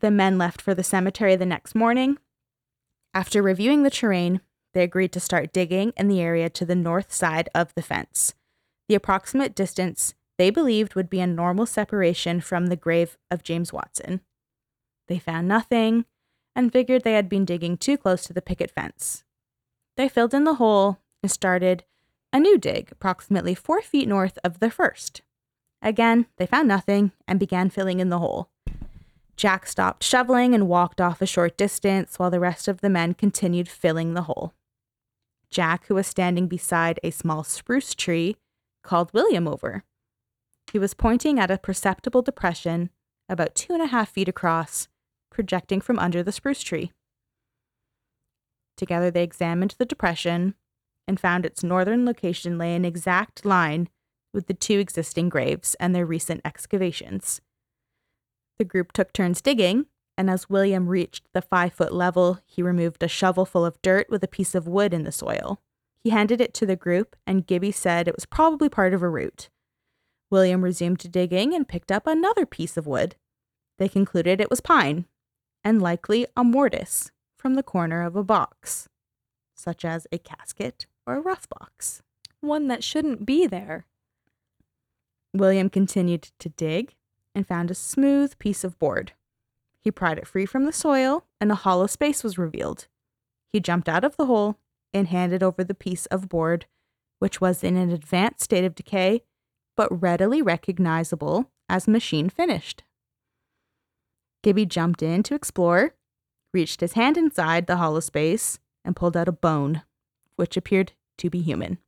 The men left for the cemetery the next morning. After reviewing the terrain, they agreed to start digging in the area to the north side of the fence. The approximate distance they believed would be a normal separation from the grave of James Watson. They found nothing and figured they had been digging too close to the picket fence. They filled in the hole and started a new dig approximately 4 feet north of the first. Again, they found nothing and began filling in the hole. Jack stopped shoveling and walked off a short distance while the rest of the men continued filling the hole. Jack, who was standing beside a small spruce tree, called William over. He was pointing at a perceptible depression about 2.5 feet across, projecting from under the spruce tree. Together they examined the depression and found its northern location lay in exact line with the 2 existing graves and their recent excavations. The group took turns digging, and as William reached the 5-foot level, he removed a shovel full of dirt with a piece of wood in the soil. He handed it to the group, and Gibby said it was probably part of a root. William resumed digging and picked up another piece of wood. They concluded it was pine, and likely a mortise from the corner of a box, such as a casket or a rough box. One that shouldn't be there. William continued to dig and found a smooth piece of board. He pried it free from the soil, and a hollow space was revealed. He jumped out of the hole and handed over the piece of board, which was in an advanced state of decay, but readily recognizable as machine finished. Gibby jumped in to explore, reached his hand inside the hollow space, and pulled out a bone, which appeared to be human.